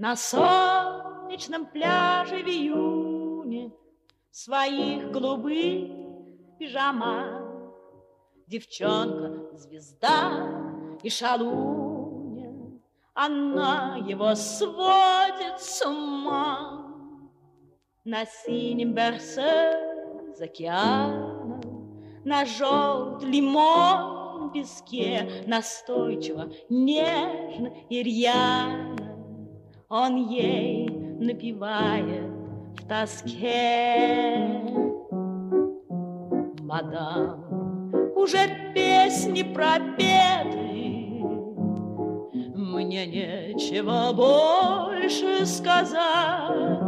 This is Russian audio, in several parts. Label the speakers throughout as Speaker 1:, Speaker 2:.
Speaker 1: На солнечном пляже в июне в своих голубых пижамах девчонка, звезда и шалунья, она его сводит с ума. На синем берце с океана, на желтом лимонном песке, настойчиво, нежно и рьяно он ей напевает в тоске. Мадам, уже песни пропеты, мне нечего больше сказать.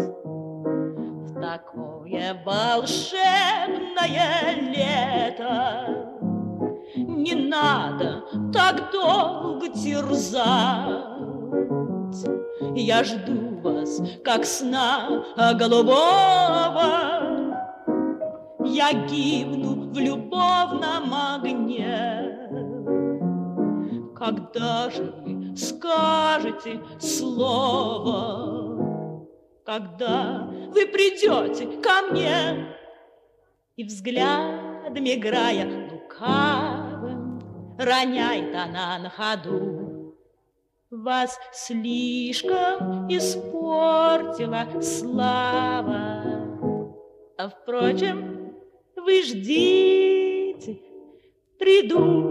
Speaker 1: В такое волшебное лето не надо так долго терзать. Я жду вас, как сна голубого. Я гибну в любовном огне. Когда же вы скажете слово? Когда вы придете ко мне? И взглядом играя лукавым, роняет она на ходу: вас слишком испортила слава. А впрочем, вы ждите, приду.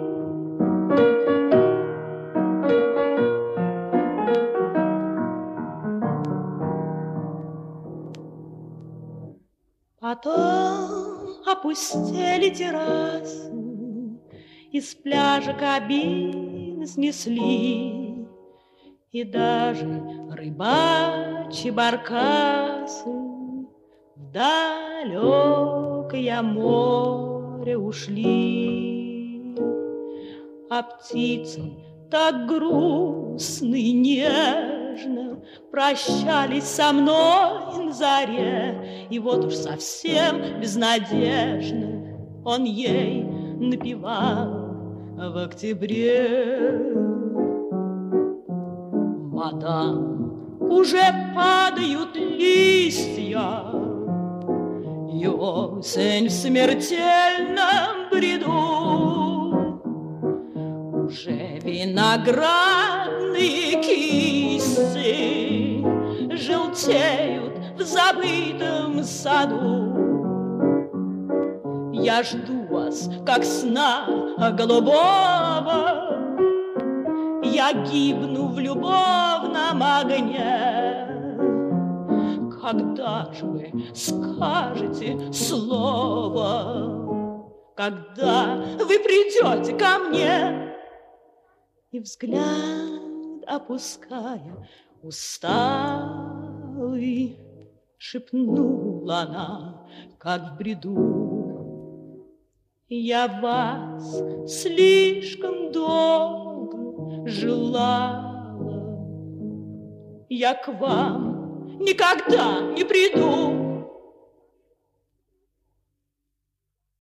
Speaker 1: Потом опустели террасы, из пляжа кабины снесли, и даже рыбачьи баркасы в далекое море ушли. А птицы так грустно и нежно прощались со мной на заре, и вот уж совсем безнадежно он ей напевал в октябре. Мадам, уже падают листья, и осень в смертельном бреду. Уже виноградные кисти желтеют в забытом саду. Я жду вас, как сна голубого. Я гибну в любовном огне. Когда же вы скажете слово? Когда вы придете ко мне? И взгляд опуская усталый, шепнула она, как в бреду: я вас слишком долго желала, я к вам никогда не приду.